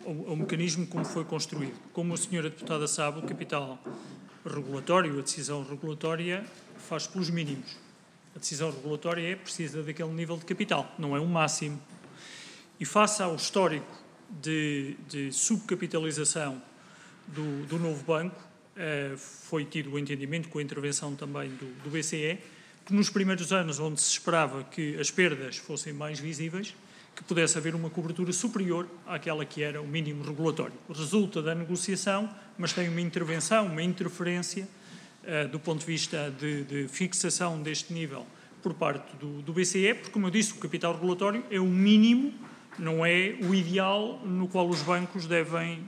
ao mecanismo como foi construído. Como a senhora deputada sabe, o capital regulatório, a decisão regulatória, faz pelos mínimos. A decisão regulatória precisa daquele nível de capital, não é um máximo. E face ao histórico de subcapitalização do novo banco, foi tido o entendimento, com a intervenção também do BCE, que nos primeiros anos, onde se esperava que as perdas fossem mais visíveis, que pudesse haver uma cobertura superior àquela que era o mínimo regulatório. Resulta da negociação, mas tem uma intervenção, uma interferência, do ponto de vista de fixação deste nível por parte do BCE, porque, como eu disse, o capital regulatório é o mínimo, não é o ideal no qual os bancos devem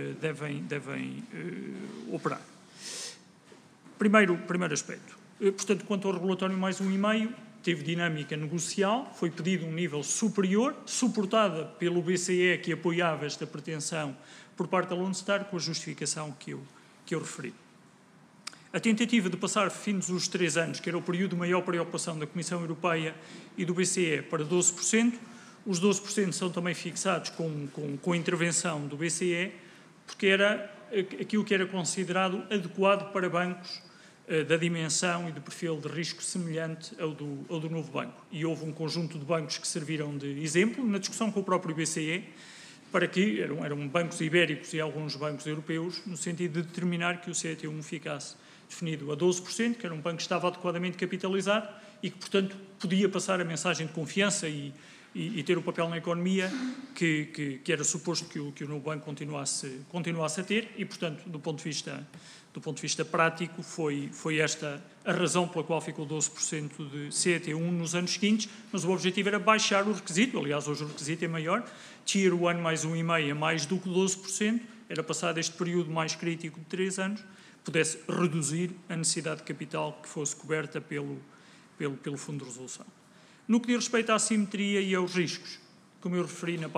operar. Primeiro aspecto. Portanto, quanto ao regulatório mais 1,5, teve dinâmica negocial, foi pedido um nível superior, suportada pelo BCE, que apoiava esta pretensão por parte da Lone Star, com a justificação que eu referi. A tentativa de passar fins dos 3 anos, que era o período de maior preocupação da Comissão Europeia e do BCE, para 12%, os 12% são também fixados com a intervenção do BCE, porque era aquilo que era considerado adequado para bancos da dimensão e do perfil de risco semelhante ao do novo banco. E houve um conjunto de bancos que serviram de exemplo na discussão com o próprio BCE, para que eram bancos ibéricos e alguns bancos europeus, no sentido de determinar que o CET1 ficasse definido a 12%, que era um banco que estava adequadamente capitalizado e que, portanto, podia passar a mensagem de confiança e ter o papel na economia que era suposto que o novo banco continuasse a ter e, portanto, do ponto de vista prático, foi esta a razão pela qual ficou 12% de CET1 nos anos seguintes, mas o objetivo era baixar o requisito, aliás, hoje o requisito é maior, Tier 1 mais 1,5 é mais do que 12%, era passado este período mais crítico de 3 anos, pudesse reduzir a necessidade de capital que fosse coberta pelo Fundo de Resolução. No que diz respeito à assimetria e aos riscos, como eu referi na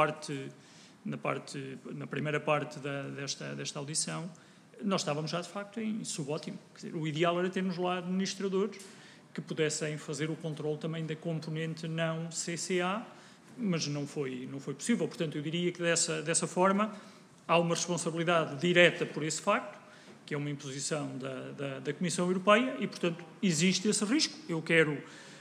primeira parte desta audição, nós estávamos já, de facto, em subótimo. Quer dizer, o ideal era termos lá administradores que pudessem fazer o controle também da componente não CCA, mas não foi possível. Portanto, eu diria que dessa forma há uma responsabilidade direta por esse facto, que é uma imposição da Comissão Europeia e, portanto, existe esse risco. Eu quero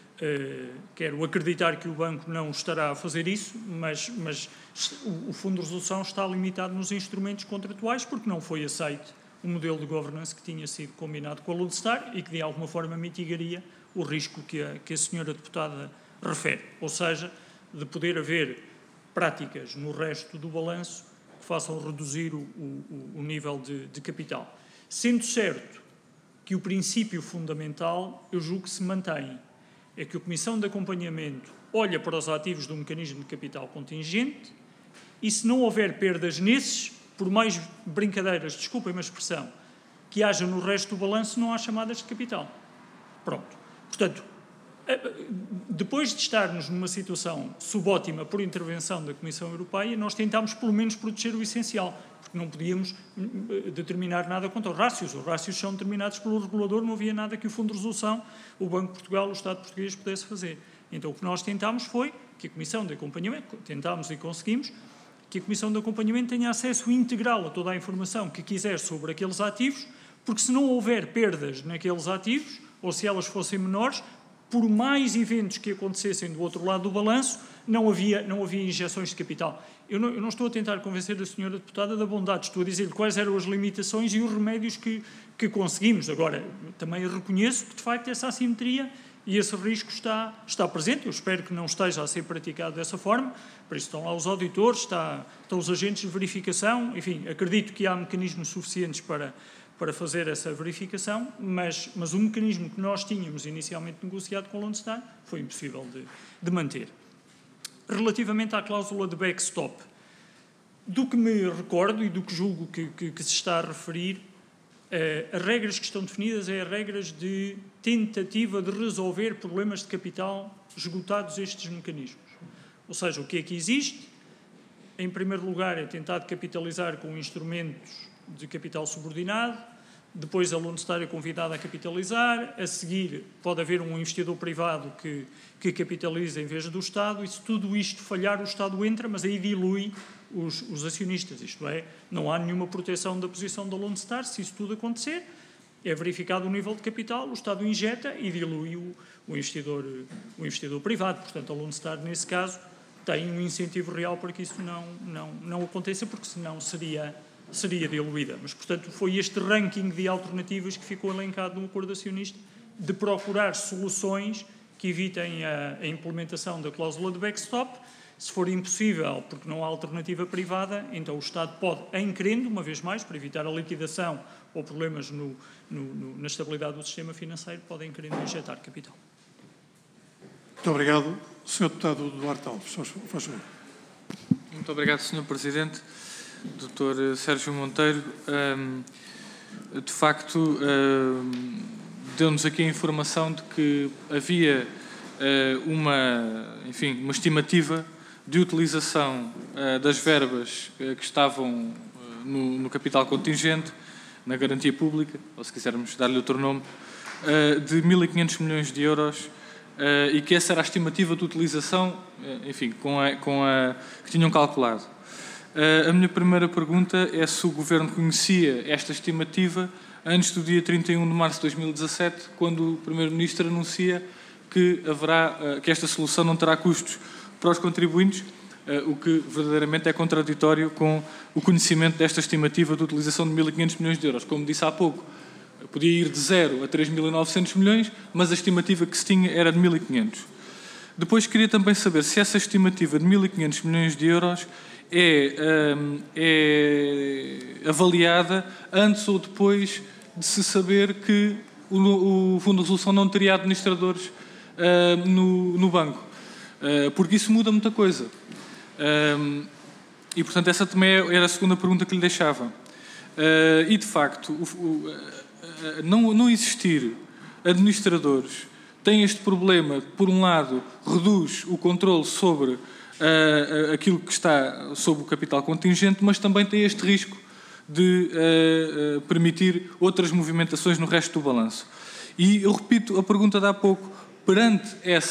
acreditar que o banco não estará a fazer isso, mas o Fundo de Resolução está limitado nos instrumentos contratuais porque não foi aceito o modelo de governance que tinha sido combinado com a Lone Star e que, de alguma forma, mitigaria o risco que a senhora deputada refere. Ou seja, de poder haver práticas no resto do balanço que façam reduzir o nível de capital. Sendo certo que o princípio fundamental, eu julgo que se mantém, é que a Comissão de Acompanhamento olha para os ativos do mecanismo de capital contingente e, se não houver perdas nesses, por mais brincadeiras, desculpem-me a expressão, que haja no resto do balanço, não há chamadas de capital. Pronto. Portanto, depois de estarmos numa situação subótima por intervenção da Comissão Europeia, nós tentámos pelo menos proteger o essencial, porque não podíamos determinar nada quanto aos rácios. Os rácios são determinados pelo regulador, não havia nada que o Fundo de Resolução, o Banco de Portugal, o Estado português pudesse fazer. Então, o que nós tentámos foi que a Comissão de Acompanhamento, tentámos e conseguimos, que a Comissão de Acompanhamento tenha acesso integral a toda a informação que quiser sobre aqueles ativos, porque se não houver perdas naqueles ativos, ou se elas fossem menores, por mais eventos que acontecessem do outro lado do balanço, não havia injeções de capital. Eu não estou a tentar convencer a senhora deputada da bondade, estou a dizer quais eram as limitações e os remédios que conseguimos. Agora, também reconheço que, de facto, essa assimetria e esse risco está presente. Eu espero que não esteja a ser praticado dessa forma. Por isso estão lá os auditores, estão os agentes de verificação. Enfim, acredito que há mecanismos suficientes para fazer essa verificação, mas o mecanismo que nós tínhamos inicialmente negociado com a Lone Star foi impossível de manter. Relativamente à cláusula de backstop, do que me recordo e do que julgo que se está a referir, as regras que estão definidas é as regras de tentativa de resolver problemas de capital esgotados estes mecanismos. Ou seja, o que é que existe? Em primeiro lugar, é tentar capitalizar com instrumentos de capital subordinado, depois a Lone Star é convidada a capitalizar, a seguir pode haver um investidor privado que capitaliza em vez do Estado, e se tudo isto falhar, o Estado entra, mas aí dilui os acionistas. Isto é, não há nenhuma proteção da posição da Lone Star. Se isso tudo acontecer, é verificado o nível de capital, o Estado injeta e dilui o investidor privado. Portanto, a Lone Star, nesse caso, tem um incentivo real para que isso não aconteça, porque senão seria diluída. Mas, portanto, foi este ranking de alternativas que ficou elencado no acordo acionista, de procurar soluções que evitem a implementação da cláusula de backstop. Se for impossível, porque não há alternativa privada, então o Estado pode, em querendo, uma vez mais, para evitar a liquidação ou problemas na estabilidade do sistema financeiro, podem querer injetar capital. Muito obrigado. Sr. Deputado Duarte Alves, faz favor. Muito obrigado, Sr. Presidente. Dr. Sérgio Monteiro, de facto, deu-nos aqui a informação de que havia uma estimativa de utilização das verbas que estavam no capital contingente, na garantia pública, ou se quisermos dar-lhe outro nome, de 1.500 milhões de euros, e que essa era a estimativa de utilização, enfim, que tinham calculado. A minha primeira pergunta é se o Governo conhecia esta estimativa antes do dia 31 de março de 2017, quando o Primeiro-Ministro anuncia que esta solução não terá custos para os contribuintes, o que verdadeiramente é contraditório com o conhecimento desta estimativa de utilização de 1.500 milhões de euros. Como disse há pouco, podia ir de 0 a 3.900 milhões, mas a estimativa que se tinha era de 1.500. Depois queria também saber se essa estimativa de 1.500 milhões de euros é avaliada antes ou depois de se saber que o Fundo de Resolução não teria administradores no banco. Porque isso muda muita coisa. E, portanto, essa também era a segunda pergunta que lhe deixava. E, de facto, não existir administradores tem este problema, por um lado, reduz o controle sobre aquilo que está sob o capital contingente, mas também tem este risco de permitir outras movimentações no resto do balanço. E eu repito a pergunta de há pouco, perante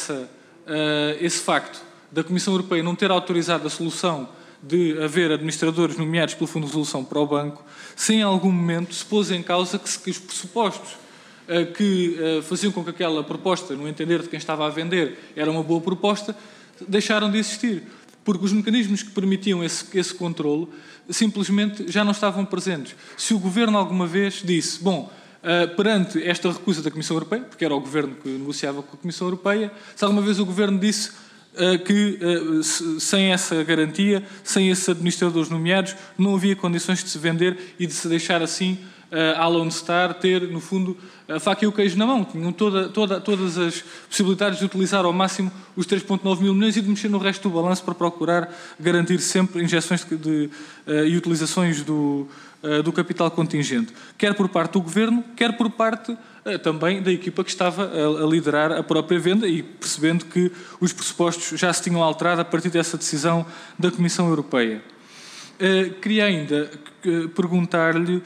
esse facto da Comissão Europeia não ter autorizado a solução de haver administradores nomeados pelo Fundo de Resolução para o banco, se em algum momento se pôs em causa que os pressupostos que faziam com que aquela proposta, no entender de quem estava a vender, era uma boa proposta, deixaram de existir. Porque os mecanismos que permitiam esse controle simplesmente já não estavam presentes. Se o Governo alguma vez disse, perante esta recusa da Comissão Europeia, porque era o Governo que negociava com a Comissão Europeia, se alguma vez o Governo disse que sem essa garantia, sem esses administradores nomeados, não havia condições de se vender e de se deixar assim a Lone Star ter, no fundo, a faca e o queijo na mão. Tinham todas as possibilidades de utilizar ao máximo os 3,9 mil milhões e de mexer no resto do balanço para procurar garantir sempre injeções e utilizações do capital contingente, quer por parte do Governo, quer por parte também da equipa que estava a liderar a própria venda e percebendo que os pressupostos já se tinham alterado a partir dessa decisão da Comissão Europeia. Queria ainda perguntar-lhe,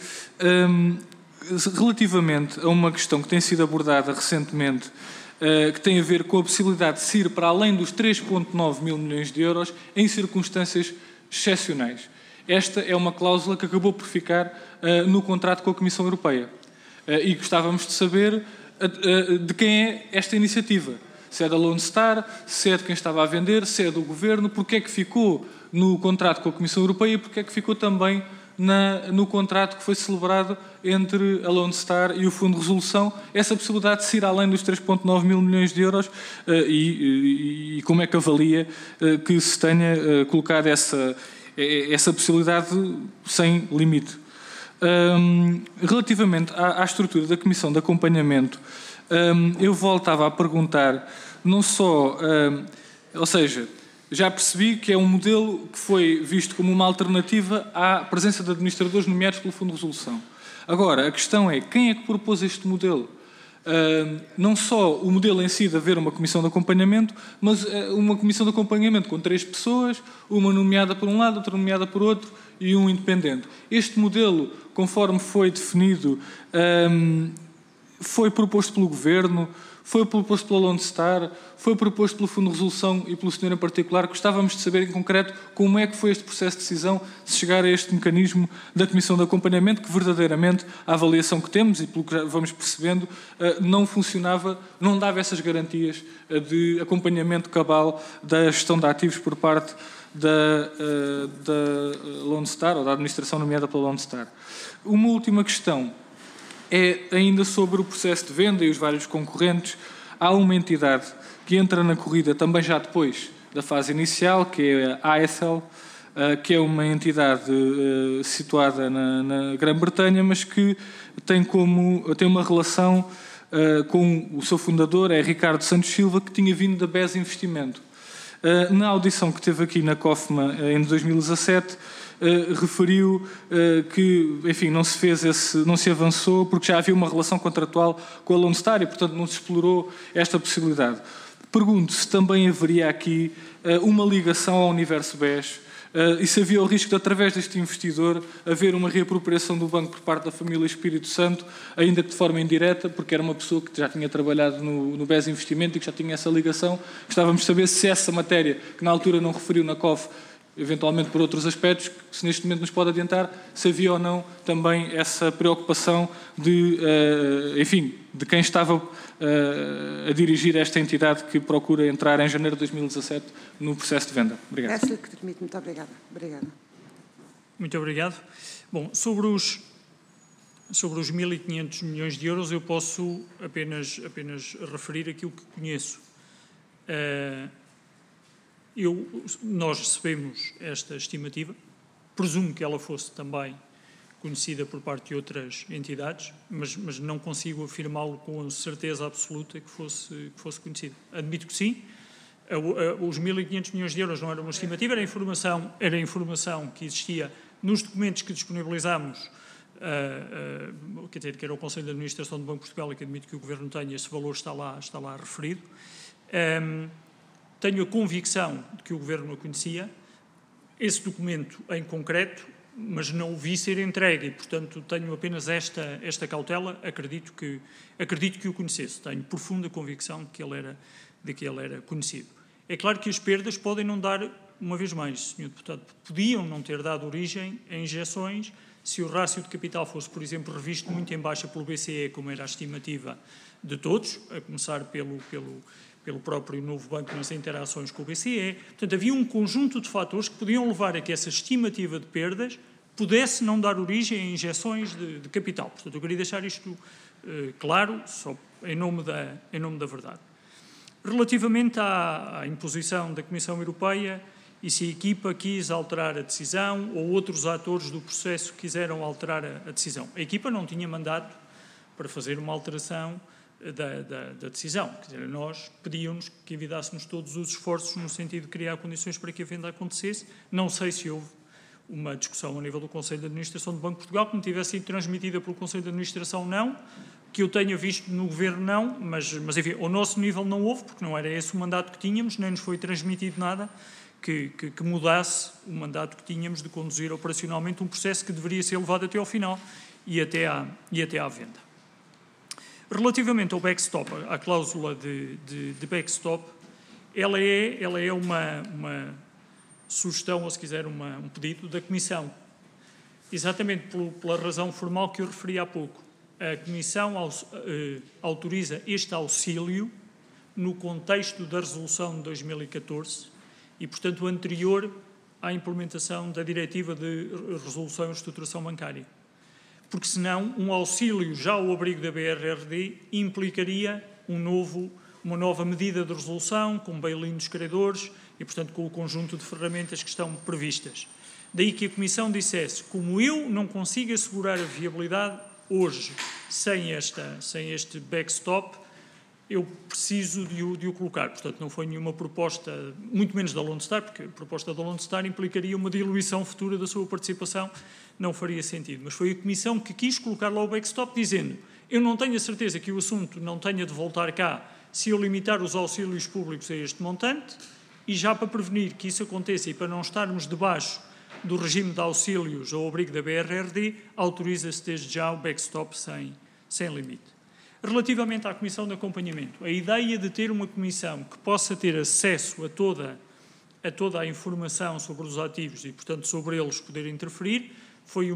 relativamente a uma questão que tem sido abordada recentemente, que tem a ver com a possibilidade de se ir para além dos 3,9 mil milhões de euros em circunstâncias excepcionais. Esta é uma cláusula que acabou por ficar no contrato com a Comissão Europeia. E gostávamos de saber de quem é esta iniciativa. Se é da Lone Star, se é de quem estava a vender, se é do Governo, porque é que ficou no contrato com a Comissão Europeia e porque é que ficou também no contrato que foi celebrado entre a Lone Star e o Fundo de Resolução, essa possibilidade de se ir além dos 3,9 mil milhões de euros e como é que avalia que se tenha colocado essa possibilidade sem limite. Relativamente à estrutura da Comissão de Acompanhamento, eu voltava a perguntar, não só, ou seja, já percebi que é um modelo que foi visto como uma alternativa à presença de administradores nomeados pelo Fundo de Resolução. Agora, a questão é, quem é que propôs este modelo? Não só o modelo em si de haver uma comissão de acompanhamento, mas uma comissão de acompanhamento com 3 pessoas, uma nomeada por um lado, outra nomeada por outro e um independente. Este modelo, conforme foi definido, foi proposto pelo Governo, foi proposto pela Lone Star, foi proposto pelo Fundo de Resolução e pelo senhor em particular. Gostávamos de saber em concreto como é que foi este processo de decisão de chegar a este mecanismo da Comissão de Acompanhamento, que verdadeiramente a avaliação que temos e pelo que já vamos percebendo não funcionava, não dava essas garantias de acompanhamento cabal da gestão de ativos por parte da Lone Star, ou da administração nomeada pela Lone Star. Uma última questão é ainda sobre o processo de venda e os vários concorrentes. Há uma entidade que entra na corrida também já depois da fase inicial, que é a ASL, que é uma entidade situada na Grã-Bretanha, mas que tem uma relação com o seu fundador, é Ricardo Santos Silva, que tinha vindo da BES Investimento. Na audição que teve aqui na COFMA em 2017, referiu que, enfim, não se avançou porque já havia uma relação contratual com a Lone Star e, portanto, não se explorou esta possibilidade. Pergunto se também haveria aqui uma ligação ao universo BES e se havia o risco de, através deste investidor, haver uma reapropriação do banco por parte da família Espírito Santo, ainda que de forma indireta, porque era uma pessoa que já tinha trabalhado no BES Investimento e que já tinha essa ligação. Gostávamos de saber se essa matéria, que na altura não referiu na COF, eventualmente por outros aspectos, se neste momento nos pode adiantar, se havia ou não também essa preocupação de, enfim, de quem estava a dirigir esta entidade que procura entrar em janeiro de 2017 no processo de venda. Obrigado. Peço-lhe que termine. Muito obrigada. Muito obrigado. Bom, sobre os 1.500 milhões de euros, eu posso apenas referir aquilo que conheço. Nós recebemos esta estimativa, presumo que ela fosse também conhecida por parte de outras entidades, mas não consigo afirmá-lo com certeza absoluta que fosse conhecida. Admito que sim, os 1.500 milhões de euros não era uma estimativa, era a informação que existia nos documentos que disponibilizámos, quer dizer, que era o Conselho de Administração do Banco de Portugal, e que admito que o Governo tenha, esse valor está lá referido. Tenho a convicção de que o Governo a conhecia, esse documento em concreto, mas não o vi ser entregue e, portanto, tenho apenas esta cautela. Acredito que o conhecesse. Tenho profunda convicção de que ele era conhecido. É claro que as perdas podem não dar, uma vez mais, Sr. Deputado, podiam não ter dado origem a injeções se o rácio de capital fosse, por exemplo, revisto muito em baixa pelo BCE, como era a estimativa de todos, a começar pelo próprio novo banco nas interações com o BCE. Portanto, havia um conjunto de fatores que podiam levar a que essa estimativa de perdas pudesse não dar origem a injeções de capital. Portanto, eu queria deixar isto claro, só em nome da verdade. Relativamente à imposição da Comissão Europeia e se a equipa quis alterar a decisão ou outros atores do processo quiseram alterar a decisão. A equipa não tinha mandato para fazer uma alteração da decisão. Quer dizer, nós pedíamos que envidássemos todos os esforços no sentido de criar condições para que a venda acontecesse. Não sei se houve uma discussão a nível do Conselho de Administração do Banco de Portugal que me tivesse sido transmitida pelo Conselho de Administração, não, que eu tenha visto no Governo, não, mas enfim, ao nosso nível não houve, porque não era esse o mandato que tínhamos, nem nos foi transmitido nada que mudasse o mandato que tínhamos de conduzir operacionalmente um processo que deveria ser levado até ao final e até à venda. Relativamente ao backstop, à cláusula de backstop, ela é uma sugestão, ou se quiser um pedido da Comissão, exatamente pela razão formal que eu referi há pouco. A Comissão autoriza este auxílio no contexto da resolução de 2014 e, portanto, anterior à implementação da Diretiva de Resolução e Reestruturação Bancária. Porque, senão, um auxílio já ao abrigo da BRRD implicaria uma nova medida de resolução, com bail-in dos credores e, portanto, com o conjunto de ferramentas que estão previstas. Daí que a Comissão dissesse, como eu não consigo assegurar a viabilidade hoje sem este backstop, eu preciso de o colocar. Portanto, não foi nenhuma proposta, muito menos da Lone Star, porque a proposta da Lone Star implicaria uma diluição futura da sua participação, não faria sentido. Mas foi a Comissão que quis colocar lá o backstop, dizendo, eu não tenho a certeza que o assunto não tenha de voltar cá se eu limitar os auxílios públicos a este montante, e já para prevenir que isso aconteça e para não estarmos debaixo do regime de auxílios ao abrigo da BRRD, autoriza-se desde já o backstop sem limite. Relativamente à Comissão de Acompanhamento, a ideia de ter uma comissão que possa ter acesso a toda a informação sobre os ativos e, portanto, sobre eles poder interferir, foi